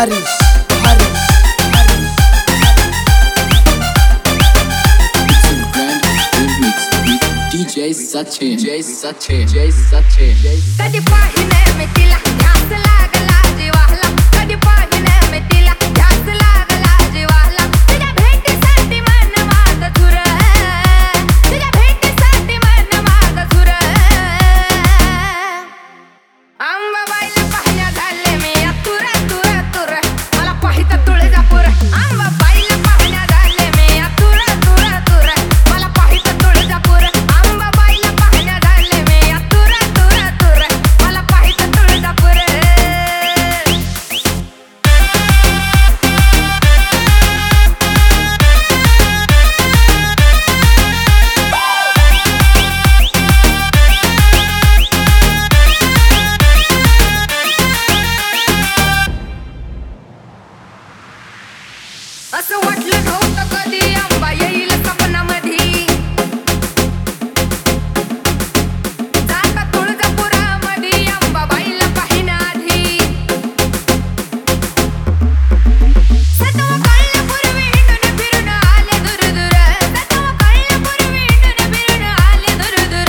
Harish DJ Sachin कधी पाहिने मी तिला ध्यास लागला जीवाला कधी पाहिने मी तिला ध्यास लागला जीवाला तुझ्या भेटीसाठी मन माझं झुर तुझ्या भेटीसाठी मन माझं झुर अंबाबाईला पाहण्या झाले मी तुर तुर तुर मला पाहित तुळजापूर अंबाबाईला पाहण्या झाले मी तुर तुर तुर मला पाहित तुळजापूर अंबाबाईला पाहण्या झाले मी तुर तुर तुर मला पाहित तुळजापूर असं वाटलं नव्हतं कधी अंबा येईल सपनामध्ये जाता तुळजापुरामध्ये अंबाबाईला पाहिण्याआधी सतवा कळल्यापूर्वी हिंडून फिरून आले दूर सतवा कळल्यापूर्वी हिंडून फिरून आले दूर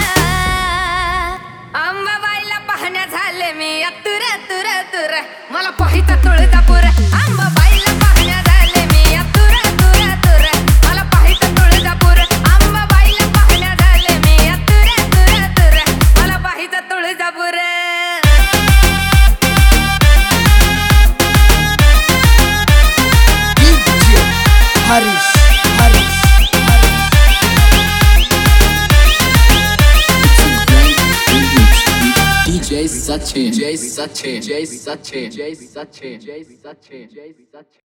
अंबाबाईला पाहण्या झाले मी तुर तुर तुर मला पाहित तुळजापूर अंबाबाईला पाहण्या झाले मी तुर तुर तुर मला पाहित तुळजापूर अंबाबाईला पाहण्या झाले मी तुर तुर तुर मला पाहित तुळजापूर Harish DJ Sachin